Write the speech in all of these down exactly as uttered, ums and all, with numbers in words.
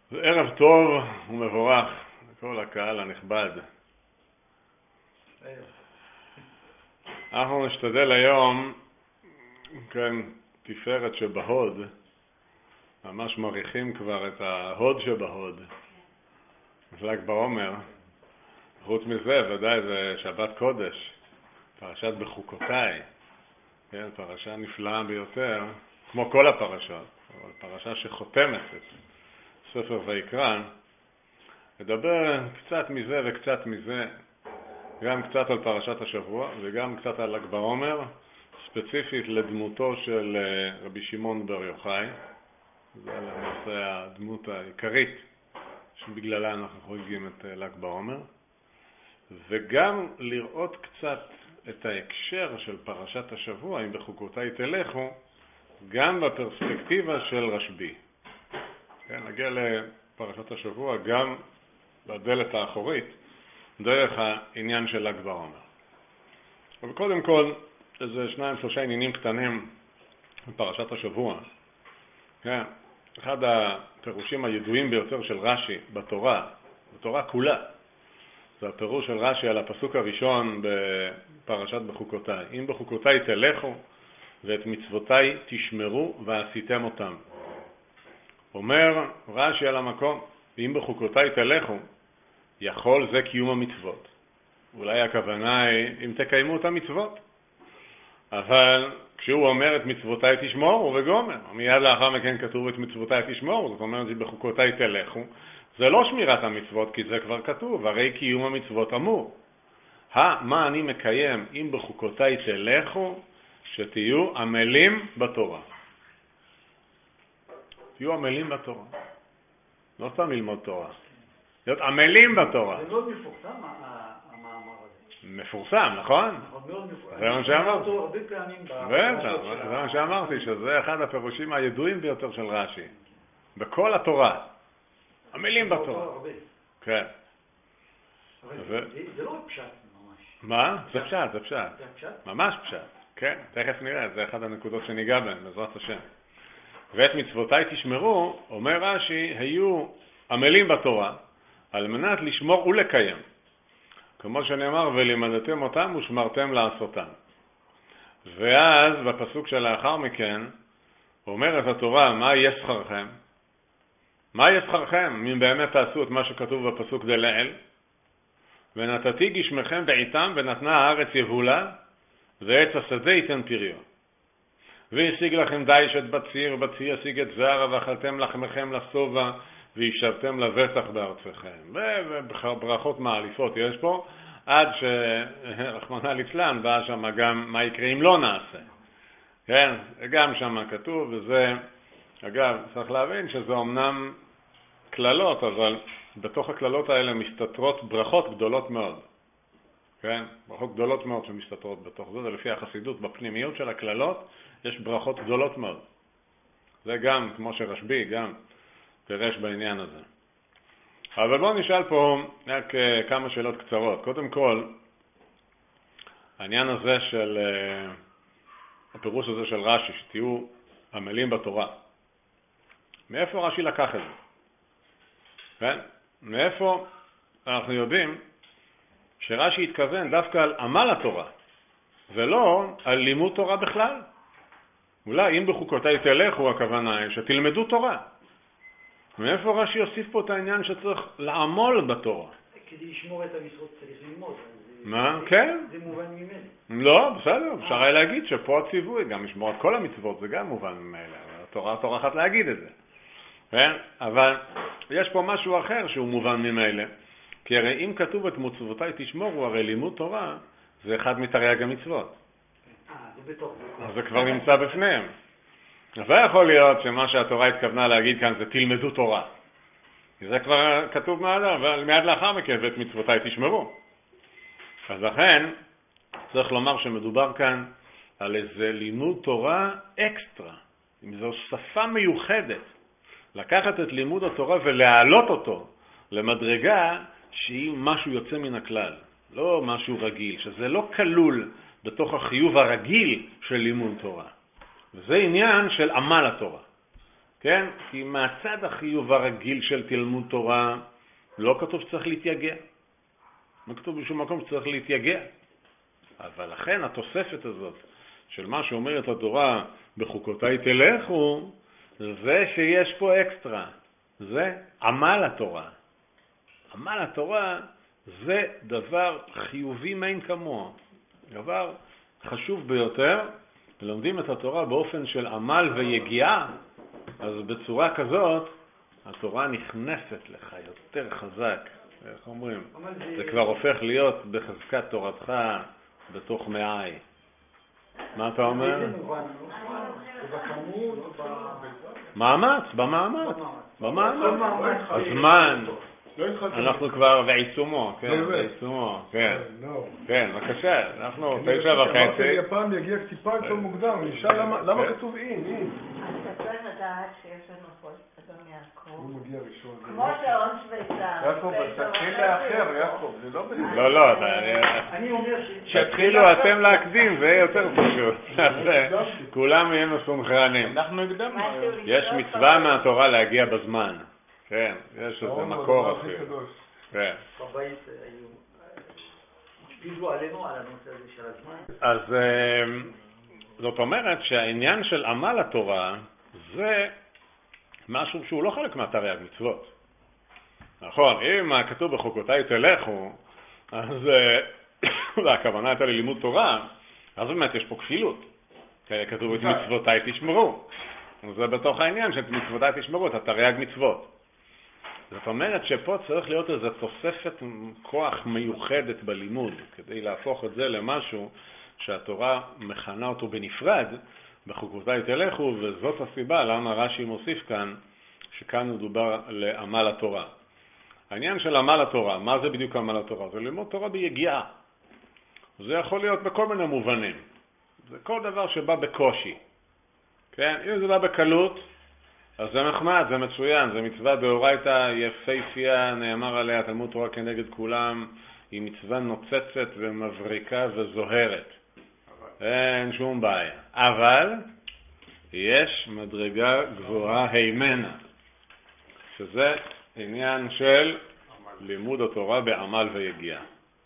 ערב טוב ומבורך לכל הקהל הנכבד. אנחנו נשתדל היום, כן, תפארת שבהוד, ממש מריחים כבר את ההוד שבהוד, ל"ג בעומר. חוץ מזה, ודאי זה שבת קודש, פרשת בחוקותיי, כן, פרשה נפלאה ביותר, כמו כל הפרשות, אבל פרשה שחותמת את ספר ויקרא. נדבר קצת מזה וקצת מזה, גם קצת על פרשת השבוע וגם קצת על ל"ג בעומר, ספציפית לדמותו של רבי שמעון בר יוחאי. זה למעשה הדמות העיקרית שבגללה אנחנו חוגגים את ל"ג בעומר, וגם לראות קצת את ההקשר של פרשת השבוע, אם בחוקותיי תלכו, גם בפרספקטיבה של רשב"י. כן, נגיע לפרשת השבוע גם בדלת האחורית, דרך העניין של ל"ג בעומר. אבל קודם כל, איזה שניים שלושה עניינים קטנים בפרשת השבוע. כן, אחד הפירושים הידועים ביותר של רש"י בתורה, בתורה כולה, זה הפירוש של רש"י על הפסוק הראשון בפרשת בחוקותיי. אם בחוקותיי תלכו ואת מצוותיי תשמרו ועשיתם אותם. אומר רש"י על המקום, אם בחוקותיי תלכו, יכול זה קיום המצוות. אולי הכוונה היא אם תקיימו את המצוות. אבל כשהוא אומר את מצוותיי תשמורו וגומר, מיד לאחר מכן כתוב את מצוותיי תשמורו, זאת אומרת שבחוקותיי תלכו, זה לא שמירת המצוות, כי זה כבר כתוב, הרי קיום המצוות אמור. הא, מה אני מקיים אם בחוקותיי תלכו, שתהיו עמלים בתורה. תהיו עמלים בתורה. לא סתם ללמוד תורה. להיות עמלים בתורה. זה מאוד מפורסם, המאמר הזה. מפורסם, נכון? מאוד מפורסם. זה מה שאמרתי. הרבה פעמים בטח, זה מה שאמרתי, שזה אחד הפירושים הידועים ביותר של רש"י. בכל התורה. עמלים בתורה. כן. זה לא פשט ממש. מה? זה פשט, זה פשט. זה פשט? ממש פשט. כן, תכף נראה, זה אחד הנקודות שניגע בהן, בעזרת השם. ואת מצוותיי תשמרו, אומר רש"י, היו עמלים בתורה, על מנת לשמור ולקיים. כמו שנאמר, ולימדתם אותם ושמרתם לעשותם. ואז בפסוק שלאחר מכן, אומרת התורה, מה יהיה שכרכם? מה יהיה שכרכם? אם באמת תעשו את מה שכתוב בפסוק דלעיל, ונתתי גשמכם בעיתם ונתנה הארץ יבולה, ועץ השדה ייתן פריו. והשיג לכם דישת בציר, בציר ישיג את זרע, ואכלתם לחמכם לשובע, וישבתם לבטח בארצכם. וברכות מעליפות יש פה, עד שרחמנא ליצלן בא שם גם מה יקרה אם לא נעשה. כן, גם שם כתוב, וזה, אגב, צריך להבין שזה אומנם כללות, אבל בתוך הכללות האלה מסתתרות ברכות גדולות מאוד. כן, ברכות גדולות מאוד שמסתתרות בתוך זה, ולפי החסידות בפנימיות של הכללות יש ברכות גדולות מאוד. זה גם, כמו שרשב"י, גם פירש בעניין הזה. אבל בואו נשאל פה רק כמה שאלות קצרות. קודם כל, העניין הזה של, הפירוש הזה של רש"י, שתהיו עמלים בתורה. מאיפה רש"י לקח את זה? כן? מאיפה אנחנו יודעים שרש"י התכוון דווקא על עמל התורה, ולא על לימוד תורה בכלל. אולי אם בחוקותיי תלכו, הכוונה היא שתלמדו תורה. מאיפה רש"י יוסיף פה את העניין שצריך לעמול בתורה? כדי לשמור את המצוות צריך ללמוד. מה? כן. זה מובן ממנו. לא, בסדר, אפשר היה להגיד שפה הציווי, גם לשמור את כל המצוות, זה גם מובן ממנו. התורה טורחת להגיד את זה. כן? אבל יש פה משהו אחר שהוא מובן ממנו. כי הרי אם כתוב את מצוותיי תשמורו, הרי לימוד תורה זה אחד מתרי"ג המצוות. אה, זה בתוך זה. אז זה כבר נמצא בפניהם. אז לא יכול להיות שמה שהתורה התכוונה להגיד כאן זה תלמדו תורה. זה כבר כתוב מעלה, אבל מיד לאחר מכן ואת מצוותיי תשמרו. אז לכן צריך לומר שמדובר כאן על איזה לימוד תורה אקסטרה, עם זו שפה מיוחדת. לקחת את לימוד התורה ולהעלות אותו למדרגה שהיא משהו יוצא מן הכלל, לא משהו רגיל, שזה לא כלול בתוך החיוב הרגיל של לימוד תורה. וזה עניין של עמל התורה. כן? כי מהצד החיוב הרגיל של תלמוד תורה לא כתוב שצריך להתייגע. לא כתוב בשום מקום שצריך להתייגע. אבל לכן התוספת הזאת של מה שאומרת התורה בחוקותיי תלכו, זה שיש פה אקסטרה. זה עמל התורה. עמל התורה זה דבר חיובי מאין כמוה. דבר חשוב ביותר. לומדים את התורה באופן של עמל ויגיעה, אז בצורה כזאת התורה נכנסת לך יותר חזק. איך אומרים? זה כבר הופך להיות בחזקת תורתך בתוך מעי. מה אתה אומר? מאמץ, במאמץ. במאמץ. הזמן. אנחנו כבר בעיצומו, כן, בעיצומו, כן. כן, בבקשה, אנחנו תשע וחצי. אמרתי הפעם יגיע טיפה יותר מוקדם, נשאל למה כתוב אין, אין. אתה צריך לדעת שיש לנו פה אדון יעקב. הוא מגיע ראשון. כמו שעון שוויצר. יעקב, תתחיל לאחר, יעקב, זה לא בסדר. לא, לא, אני אומר שתתחילו אתם להקדים, זה יותר פשוט. כולם יהיו מסונכרנים. אנחנו הקדמנו. יש מצווה מהתורה להגיע בזמן. כן, יש איזה מקור אפילו. כן. בבית היו, השפיזו עלינו על הנושא הזה של הזמן. אז זאת אומרת שהעניין של עמל התורה זה משהו שהוא לא חלק מהתרי"ג מצוות. נכון, אם כתוב בחוקותיי תלכו, אז הכוונה הייתה ללימוד תורה, אז באמת יש פה כפילות. כתוב את מצוותיי תשמרו. זה בתוך העניין שאת מצוותיי תשמרו, את התרי"ג מצוות. זאת אומרת שפה צריך להיות איזו תוספת כוח מיוחדת בלימוד, כדי להפוך את זה למשהו שהתורה מכנה אותו בנפרד, בחוקותיי תלכו, וזאת הסיבה למה רש"י מוסיף כאן, שכאן מדובר לעמל התורה. העניין של עמל התורה, מה זה בדיוק עמל התורה? זה ללמוד תורה ביגיעה. זה יכול להיות בכל מיני מובנים. זה כל דבר שבא בקושי. כן? אם זה בא בקלות, אז זה נחמד, זה מצוין, זה מצווה דאורייתא יפהפייה, נאמר עליה תלמוד תורה כנגד כולם, היא מצווה נוצצת ומבריקה וזוהרת. אין שום בעיה. אבל יש מדרגה גבוהה הימנה, שזה עניין של לימוד התורה בעמל ויגיעה.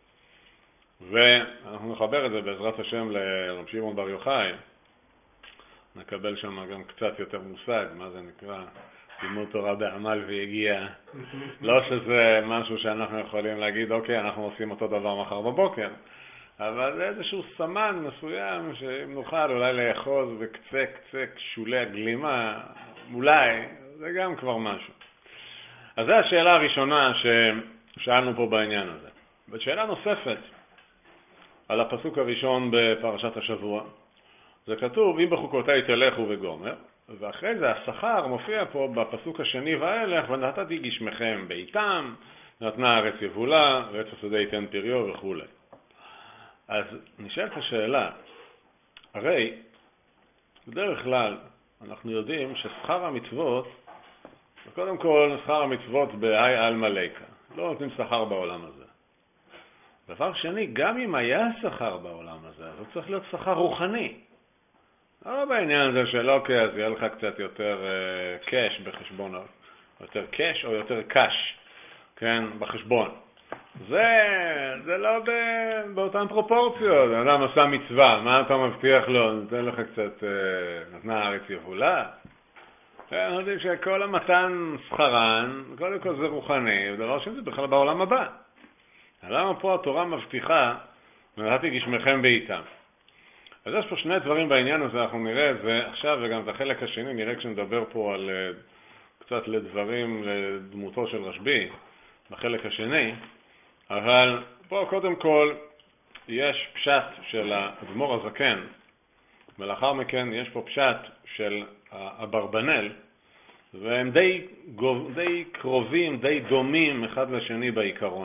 ואנחנו נחבר את זה בעזרת השם לרב שמעון בר יוחאי, נקבל שם גם קצת יותר מושג, מה זה נקרא לימוד תורה בעמל ויגיעה. לא שזה משהו שאנחנו יכולים להגיד, אוקיי, אנחנו עושים אותו דבר מחר בבוקר, אבל זה איזשהו סמן מסוים שאם נוכל אולי לאחוז בקצה קצה שולי הגלימה, אולי, זה גם כבר משהו. אז זו השאלה הראשונה ששאלנו פה בעניין הזה. ושאלה נוספת על הפסוק הראשון בפרשת השבוע, זה כתוב, אם בחוקותיי תלכו וגומר, ואחרי זה השכר מופיע פה בפסוק השני ואילך, ונתתי גשמכם בעיתם, נתנה הארץ יבולה, ועץ השדה ייתן פריו וכו'. אז נשאלת השאלה, הרי בדרך כלל אנחנו יודעים ששכר המצוות, קודם כל שכר המצוות באי על מלאקה, לא נותנים שכר בעולם הזה. דבר שני, גם אם היה שכר בעולם הזה, אז צריך להיות שכר רוחני. לא בעניין הזה של אוקיי, אז יהיה לך קצת יותר uh, קש בחשבון, יותר קש או יותר קש, כן, בחשבון. זה, זה לא ב, באותן פרופורציות. אדם עשה מצווה, מה אתה מבטיח לו? נותן לך קצת, uh, נתנה הארץ יבולה. אנחנו יודעים שכל המתן שכרן, קודם כל זה רוחני, ודבר שזה בכלל בעולם הבא. למה פה התורה מבטיחה, נתתי גשמכם בעיתם? אז יש פה שני דברים בעניין הזה, אנחנו נראה את זה עכשיו, וגם את החלק השני נראה כשנדבר פה על קצת לדברים, לדמותו של רשב"י, בחלק השני. אבל פה קודם כל יש פשט של האדמו"ר הזקן, ולאחר מכן יש פה פשט של אברבנאל, והם די, די קרובים, די דומים אחד לשני בעיקרון.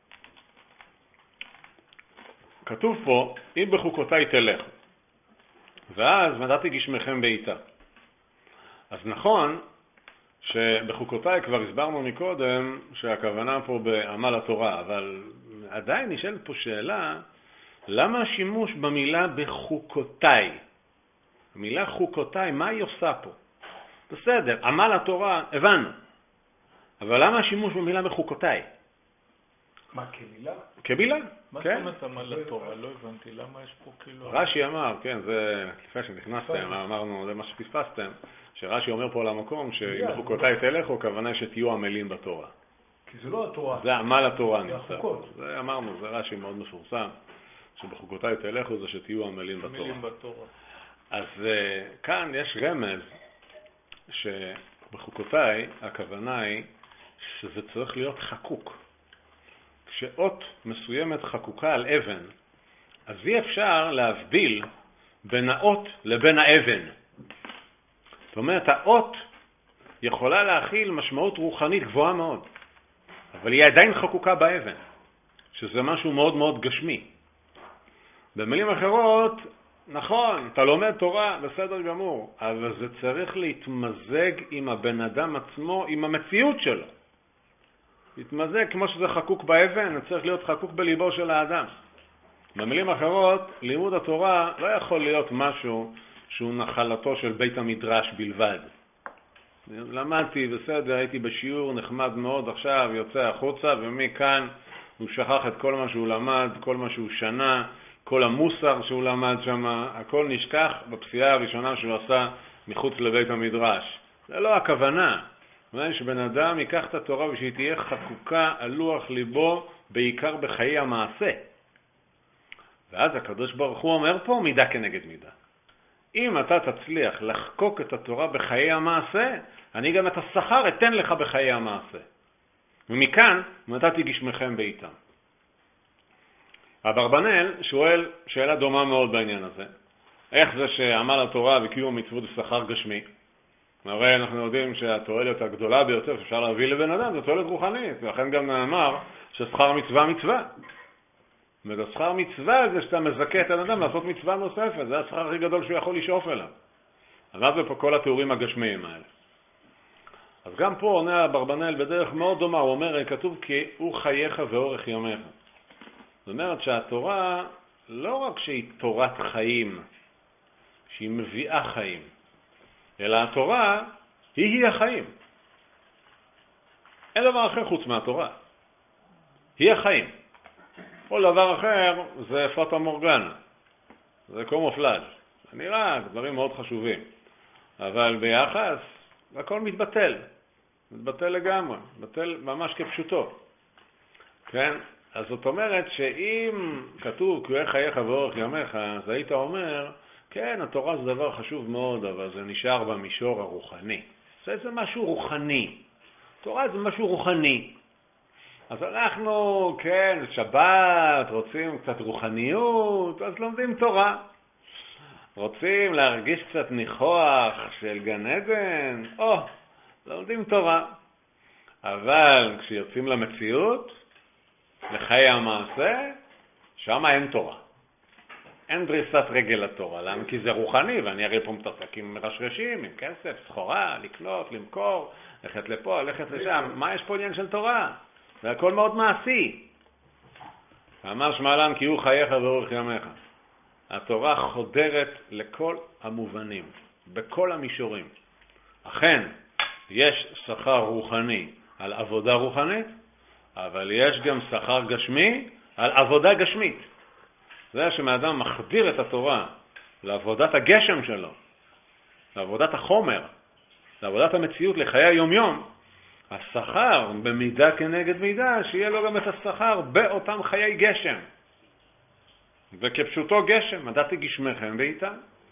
כתוב פה, אם בחוקותיי תלך, ואז נתתי גשמכם בעיתה. אז נכון שבחוקותיי כבר הסברנו מקודם שהכוונה פה בעמל התורה, אבל עדיין נשאלת פה שאלה, למה השימוש במילה בחוקותיי? המילה חוקותיי, מה היא עושה פה? בסדר, עמל התורה, הבנו. אבל למה השימוש במילה בחוקותיי? מה, כמילה? כמילה, מה זאת כן. אומרת עמל לתורה? לא הבנתי, למה יש פה כאילו... רש"י אמר, כן, זה לפני שנכנסתם, אמרנו, זה מה שפספסתם, שרש"י אומר פה למקום שאם בחוקותיי תלכו, הכוונה שתהיו עמלים בתורה. כי זה לא התורה. זה עמל התורה זה נמצא. החוקות. זה אמרנו, זה רש"י מאוד מפורסם, שבחוקותיי תלכו זה שתהיו עמלים בתורה. עמלים בתורה. אז uh, כאן יש רמז שבחוקותיי הכוונה היא שזה צריך להיות חקוק. כשאות מסוימת חקוקה על אבן, אז אי אפשר להבדיל בין האות לבין האבן. זאת אומרת, האות יכולה להכיל משמעות רוחנית גבוהה מאוד, אבל היא עדיין חקוקה באבן, שזה משהו מאוד מאוד גשמי. במילים אחרות, נכון, אתה לומד תורה, בסדר גמור, אבל זה צריך להתמזג עם הבן אדם עצמו, עם המציאות שלו. להתמזג כמו שזה חקוק באבן, זה צריך להיות חקוק בליבו של האדם. במילים אחרות, לימוד התורה לא יכול להיות משהו שהוא נחלתו של בית המדרש בלבד. למדתי, בסדר, הייתי בשיעור נחמד מאוד, עכשיו יוצא החוצה, ומכאן הוא שכח את כל מה שהוא למד, כל מה שהוא שנה, כל המוסר שהוא למד שם, הכל נשכח בפסיעה הראשונה שהוא עשה מחוץ לבית המדרש. זה לא הכוונה. זאת שבן אדם ייקח את התורה ושהיא תהיה חקוקה על לוח ליבו, בעיקר בחיי המעשה. ואז הקדוש ברוך הוא אומר פה מידה כנגד מידה. אם אתה תצליח לחקוק את התורה בחיי המעשה, אני גם את השכר אתן לך בחיי המעשה. ומכאן נתתי גשמכם בעיתם. אברבנאל שואל שאלה דומה מאוד בעניין הזה. איך זה שעמל התורה וקיום מצוות ושכר גשמי? הרי אנחנו יודעים שהתועלת הגדולה ביותר שאפשר להביא לבן אדם זה תועלת רוחנית, ולכן גם נאמר ששכר מצווה מצווה. והשכר מצווה זה שאתה מזכה את האדם לעשות מצווה נוספת, זה השכר הכי גדול שהוא יכול לשאוף אליו. אז זה פה כל התיאורים הגשמיים האלה. אז גם פה עונה אברבנאל בדרך מאוד דומה, הוא אומר, כתוב כי הוא חייך ואורך ימיך. זאת אומרת שהתורה לא רק שהיא תורת חיים, שהיא מביאה חיים, אלא התורה היא-היא החיים. אין דבר אחר חוץ מהתורה. היא החיים. כל דבר אחר זה פטה מורגנה. זה קומופלאז'. זה נראה דברים מאוד חשובים. אבל ביחס, הכל מתבטל. מתבטל לגמרי. מתבטל ממש כפשוטו. כן? אז זאת אומרת שאם כתוב כי הוא חייך ואורך ימיך, אז היית אומר, כן, התורה זה דבר חשוב מאוד, אבל זה נשאר במישור הרוחני. זה, זה משהו רוחני. תורה זה משהו רוחני. אז אנחנו, כן, שבת, רוצים קצת רוחניות, אז לומדים תורה. רוצים להרגיש קצת ניחוח של גן עדן, או, לומדים תורה. אבל כשיוצאים למציאות, לחיי המעשה, שם אין תורה. אין דריסת רגל לתורה, למה? כי זה רוחני, ואני הרי פה מתעסק עם רשרשים, עם כסף, סחורה, לקנות, למכור, ללכת לפה, ללכת לשם. מה יש פה עניין של תורה? זה הכל מאוד מעשי. אמר שמעלן כי הוא חייך ואורך ימיך. התורה חודרת לכל המובנים, בכל המישורים. אכן, יש שכר רוחני על עבודה רוחנית, אבל יש גם שכר גשמי על עבודה גשמית. זה שמאדם מחדיר את התורה לעבודת הגשם שלו, לעבודת החומר, לעבודת המציאות לחיי היום-יום, השכר במידה כנגד מידה, שיהיה לו גם את השכר באותם חיי גשם. וכפשוטו גשם, מדעתי גשמכם בעיתם.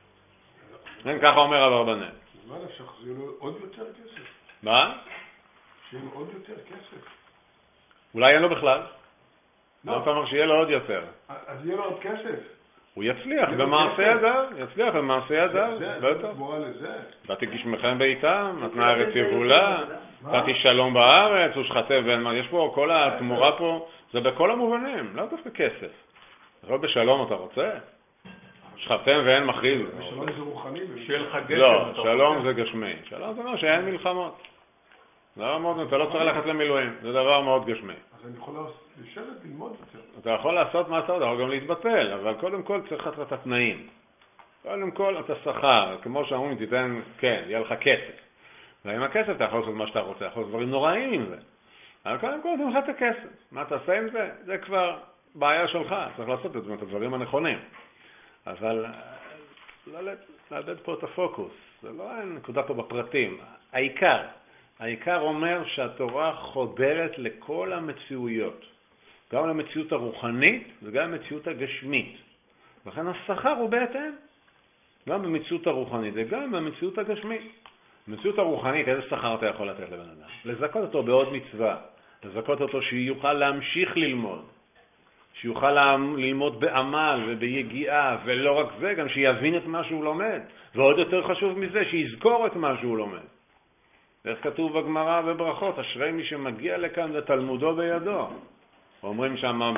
כן, ככה אומר אברבנאל. מה נפשך? זה יהיה לו עוד יותר כסף? מה? שיהיה לו עוד יותר כסף. אולי אין לו בכלל. לא. לא, אתה אומר שיהיה לו עוד יותר. אז יהיה לו עוד כסף. הוא יצליח במעשה ידיו, יצליח במעשה ידיו. זה, לא זה טוב. תמורה לזה. נתתי גשמכם בעיתם, נתנה הארץ יבולה, נתתי שלום בארץ, ושכתב ואין מה. יש פה, כל התמורה פה, זה בכל המובנים, לא דווקא כסף. לא בשלום אתה רוצה? שכתם ואין מכריז. שלום זה רוחני. שיהיה לך גשם. לא, אתה שלום רוצה? זה גשמי. שלום זה אומר שאין מלחמות. דבר מאוד, אתה לא צריך ללכת למילואים, זה דבר מאוד גשמי. אז אני יכול לשבת ללמוד יותר. אתה יכול לעשות מה אתה יודע, אתה יכול גם להתבטל, אבל קודם כל צריך לתת את התנאים. קודם כל אתה שכר, כמו שאומרים תיתן, כן, יהיה לך כסף. ועם הכסף אתה יכול לעשות מה שאתה רוצה, יכול לעשות דברים נוראים עם זה. אבל קודם כל נותנים לך את הכסף. מה תעשה עם זה? זה כבר בעיה שלך, צריך לעשות את זה, את הדברים הנכונים. אבל לא לאבד פה את הפוקוס, זה לא נקודה פה בפרטים. העיקר, העיקר אומר שהתורה חודרת לכל המציאויות, גם למציאות הרוחנית וגם למציאות הגשמית. לכן השכר הוא בהתאם, גם במציאות הרוחנית וגם במציאות הגשמית. במציאות הרוחנית, איזה שכר אתה יכול לתת לבן אדם? לזכות אותו בעוד מצווה, לזכות אותו שיוכל להמשיך ללמוד, שיוכל ללמוד בעמל וביגיעה, ולא רק זה, גם שיבין את מה שהוא לומד, ועוד יותר חשוב מזה, שיזכור את מה שהוא לומד. איך כתוב בגמרא וברכות, אשרי מי שמגיע לכאן ותלמודו בידו. אומרים שם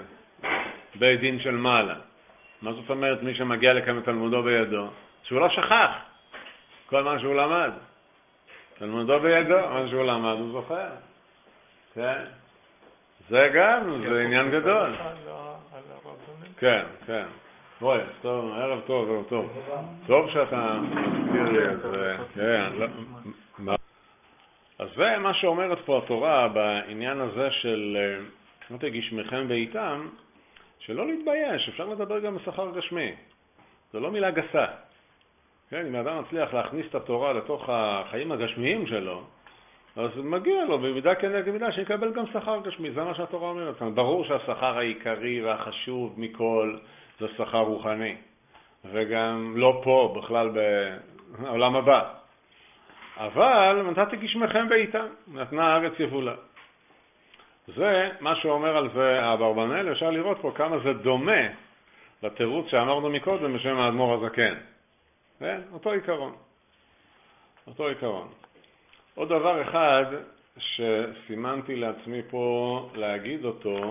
בבית דין של מעלה. מה זאת אומרת מי שמגיע לכאן ותלמודו בידו? שהוא לא שכח כל מה שהוא למד. תלמודו בידו, מה שהוא למד הוא זוכר. כן. זה גם, זה עניין גדול. כן, כן. בואי, טוב, ערב טוב, ערב טוב. טוב שאתה מזכיר לי את זה. כן, לא... אז זה מה שאומרת פה התורה בעניין הזה של לא תגישמכם בעיתם, שלא להתבייש, אפשר לדבר גם בשכר גשמי. זה לא מילה גסה. כן, אם האדם מצליח להכניס את התורה לתוך החיים הגשמיים שלו, אז מגיע לו במידה כנגד מידה שיקבל גם שכר גשמי. זה מה שהתורה אומרת. ברור שהשכר העיקרי והחשוב מכל זה שכר רוחני. וגם לא פה, בכלל בעולם הבא. אבל נתתי גשמכם בעיתם, נתנה הארץ יבולה. זה מה שאומר על זה האברבנאל, אפשר לראות פה כמה זה דומה לתירוץ שאמרנו מקודם בשם האדמו"ר הזקן. כן? אותו עיקרון. אותו עיקרון. עוד דבר אחד שסימנתי לעצמי פה להגיד אותו,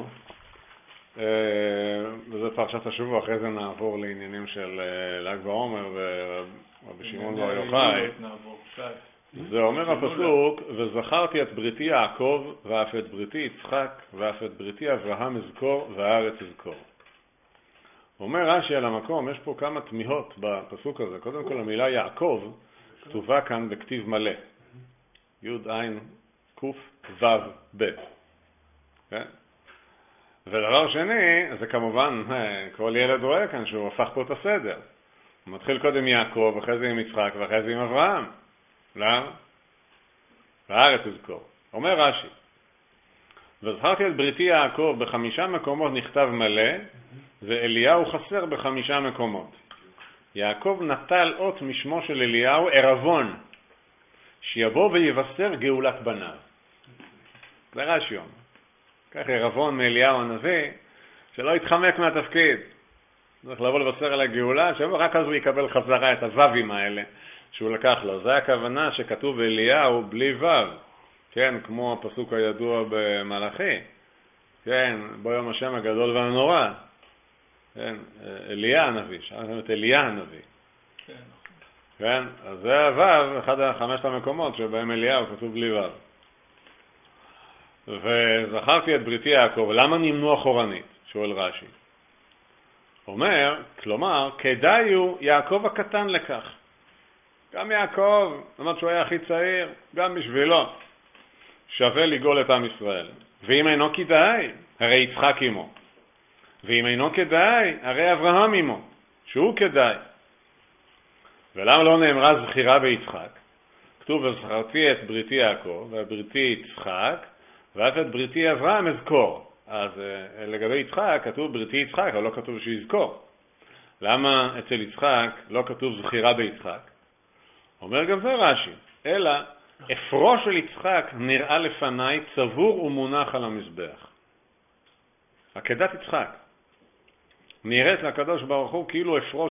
וזה פרשת השבוע, אחרי זה נעבור לעניינים של ל"ג בעומר ורבי שמעון בר יוחאי. זה אומר הפסוק, וזכרתי את בריתי יעקב ואף את בריתי יצחק ואף את בריתי אברהם אזכור והארץ אזכור. אומר רש"י על המקום, יש פה כמה תמיהות בפסוק הזה. קודם כל המילה יעקב כתובה כאן בכתיב מלא. י' עין קוף ו' ב'. כן? ודבר שני, זה כמובן, כל ילד רואה כאן שהוא הפך פה את הסדר. הוא מתחיל קודם יעקב, אחרי זה עם יצחק ואחרי זה עם אברהם. למה? והארץ אזכור. אומר רש"י, וזכרתי את בריתי יעקב בחמישה מקומות נכתב מלא, ואליהו חסר בחמישה מקומות. יעקב נטל אות משמו של אליהו ערבון, שיבוא ויבשר גאולת בניו. זה רש"י אומר. כך ערבון מאליהו הנביא, שלא יתחמק מהתפקיד. צריך לבוא לבשר על הגאולה, שבוא רק אז הוא יקבל חזרה את הו"בים האלה שהוא לקח לו. זה הכוונה שכתוב אליהו בלי ו"ו. כן, כמו הפסוק הידוע במלאכי. כן, בו יום השם הגדול והנורא. כן, אליה הנביא, שאלתם את אליה הנביא. כן. כן, אז זה הו"ב, אחד החמשת המקומות שבהם אליהו כתוב בלי ו"ב. וזכרתי את בריתי יעקב, למה נמנו אחורנית? שואל רש"י. אומר, כלומר, כדאי הוא יעקב הקטן לכך. גם יעקב, למרות שהוא היה הכי צעיר, גם בשבילו, שווה לגאול את עם ישראל. ואם אינו כדאי, הרי יצחק עמו. ואם אינו כדאי, הרי אברהם עמו, שהוא כדאי. ולמה לא נאמרה זכירה ביצחק? כתוב, וזכרתי את בריתי יעקב, ובריתי יצחק, ואף את בריתי אברהם אזכור. אז לגבי יצחק כתוב בריתי יצחק, אבל לא כתוב שיזכור. למה אצל יצחק לא כתוב זכירה ביצחק? אומר גם זה רש"י, אלא אפרו של יצחק נראה לפניי צבור ומונח על המזבח. עקדת יצחק נראית לקדוש ברוך הוא כאילו אפרו